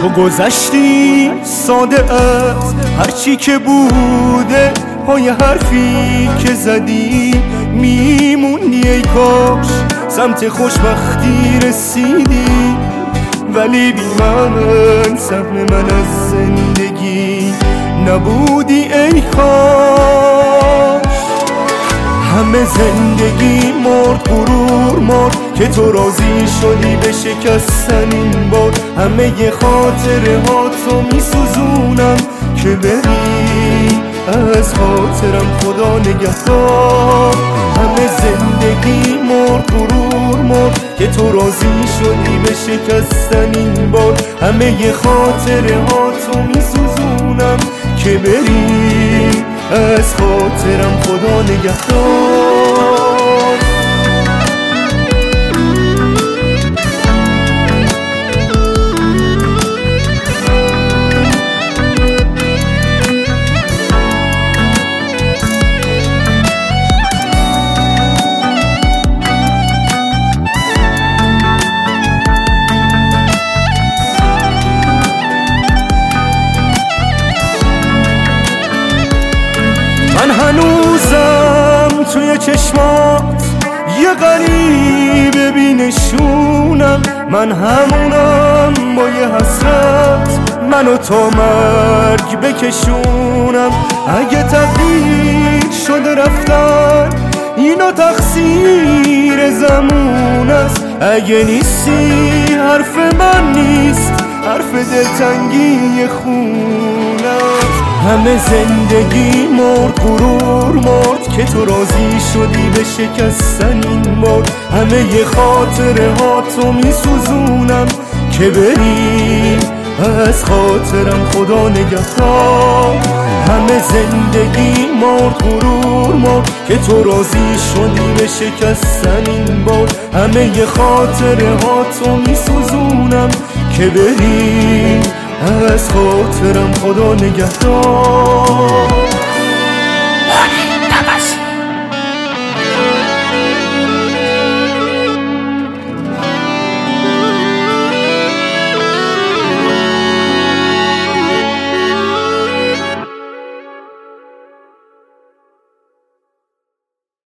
تو گذشتی ساده از هرچی که بوده، پای حرفی که زدی میمونی ای کاش سمت خوشبختی رسیدی. ولی بی من سهم من از زندگی نبودی ای کاش. همه زندگی مرد غرور مرد که تو راضی شدی به شکستن این بار. همه ی خاطره ها تو میسوزونم که بری از خاطرم خدا نگهدار. همه زندگی مرد غرور مرد که تو راضی شدی به شکستن این بار. همه ی خاطره ها تو میسوزونم که بری از خاطرم خدا نگهدار. من هنوزم توی چشمات یه غریبه بینشونم. من همونم با یه حسرت منو تا مرگ بکشونم. اگه تقدیر شده رفتن اینو تقصیر زمون است. اگه نیستی حرف من نیست، حرف دلتنگی خون است. همه زندگی مرد غرور مرد که تو راضی شدی به شکستن این بار. همه ی خاطره ها تو میسوزونم که بری از خاطرم خدا نگهدار. همه زندگی مرد غرور مرد که تو راضی شدی به شکستن این بار. همه ی خاطره ها تو میسوزونم که بری از خاطرم خدا نگهدار.